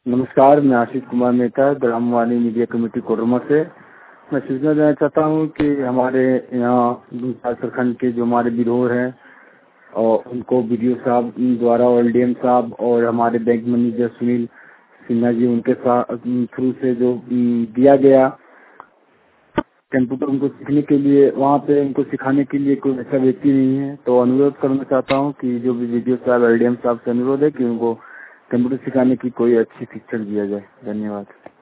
नमस्कार, मैं Ashish Kumar Mehta, Gramvaani media committee Koderma से। मैं सूचना देना चाहता हूं कि हमारे यहाँ प्रखंड के जो हमारे विरोध हैं और उनको बीडीओ साहब द्वारा और एलडीएम साहब और हमारे बैंक मैनेजर सुनील सिन्हा जी उनके थ्रू से जो दिया गया कंप्यूटर उनको सीखने के लिए, वहाँ पे उनको सिखाने के लिए कोई ऐसा व्यक्ति नहीं है। तो अनुरोध करना चाहता हूँ कि जो भी बीडीओ साहब एलडीएम साहब से अनुरोध है कि उनको कंप्यूटर सिखाने की कोई अच्छी शिक्षण दिया जाए। धन्यवाद।